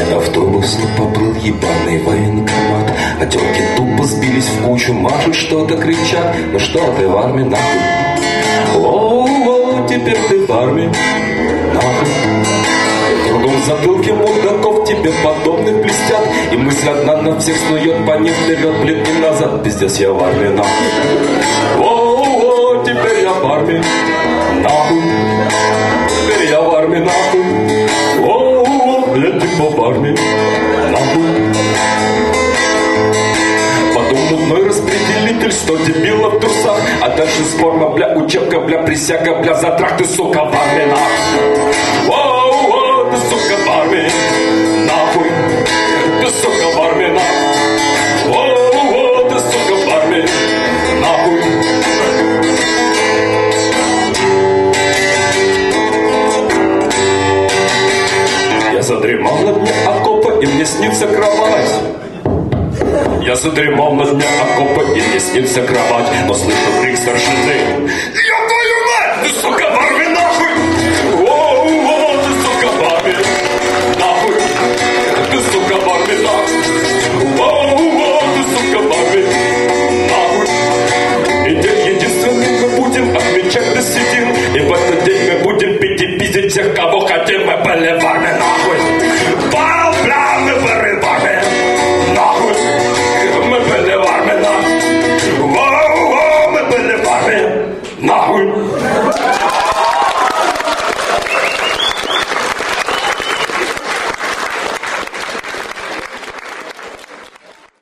Автобус поплыл ебаный военкомат, а тёлки тупо сбились в кучу, машут что-то, кричат. Ну что ты в армии, нахуй? О, теперь ты в армии, нахуй. Кругом в затылке мудаков тебе подобных блестят, и мысль одна на всех снует по ним вперед, блин, и назад. Пиздец, я в армии, нахуй. О, теперь я в армии, нахуй. Теперь я в армии, нахуй. О, блин, ты в армии, нахуй. Потом мутной распределитель, 100 дебилов в трусах, а дальше форма, бля, учебка, бля, присяга, бля, затрах, ты, сука, в армии, нахуй. О, ты, сука, в армии, нахуй. Ты, сука, в армии, нахуй. О, ты, сука, в армии, нахуй. Я задремал на дне окопа, и мне снится кровать. Я задремал на дне окопа, и мне снится кровать, но слышу крик старшины. Я твою мать, ты, сука, в армии, нахуй! О, ты, сука, в армии, нахуй! Ты, сука, в армии, нахуй! О, ты, сука, в армии, нахуй! И день единственный мы будем отмечать до седин, и в этот день мы будем пить и пиздить всех, кого хотим, мы были в армии, нахуй!